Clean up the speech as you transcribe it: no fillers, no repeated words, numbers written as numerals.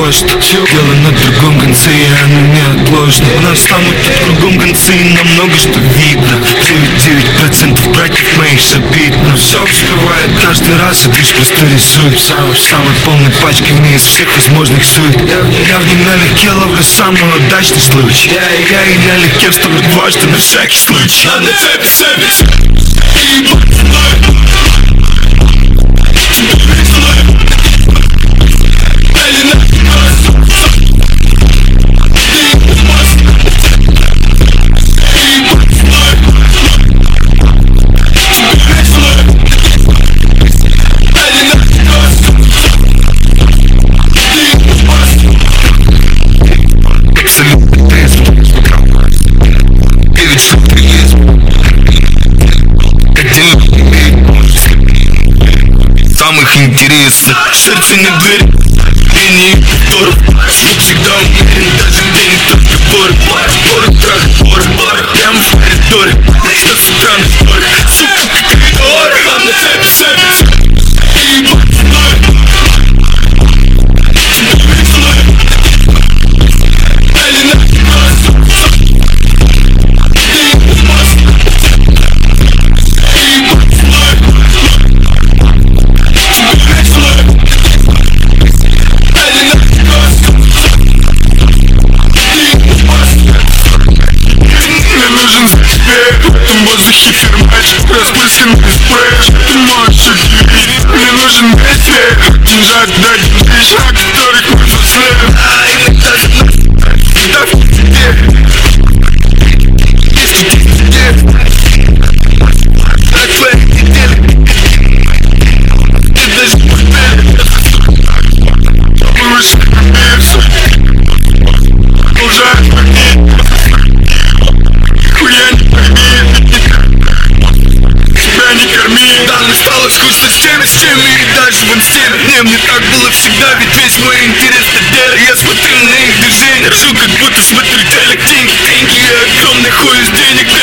почта. Дело на другом конце, и оно неотложно. У нас там вот тут кругом концы, и нам много что видно. 99% братьев моих забит, но все вскрывает каждый раз, и лишь просто рисует самой полной пачками из всех возможных сует. Я в нем налегке ловлю самый удачный случай. Я и налегке вставлю дважды на всякий случай. А на тебе совесть. Самых интересов. Сердце на двери, линии повторов. Звук всегда умерен, даже где никто приборы. Споры, трах, пары, прямо в коридоре. Что с утра на вторик, сука, как коридор. А на тебе совесть. В воздухе фермач, расплесканный спрей. Ты можешь удивить, мне нужен эфир. Деньжат дать вещь, на которых мы взрослеем. А иногда за мной, да в тебе. Если ты где, на твоей неделе. Ты даже похмелье. Мы вышли на мир, продолжаем ходить. Хуя не пойми, тебя не корми. Да, мне стало скучно с теми, и даже в инсте. Мне так было всегда, ведь весь мой интерес на деле. Я смотрю на их движения, ржу, как будто смотрю телек. Деньги, и огромный хуй из денег.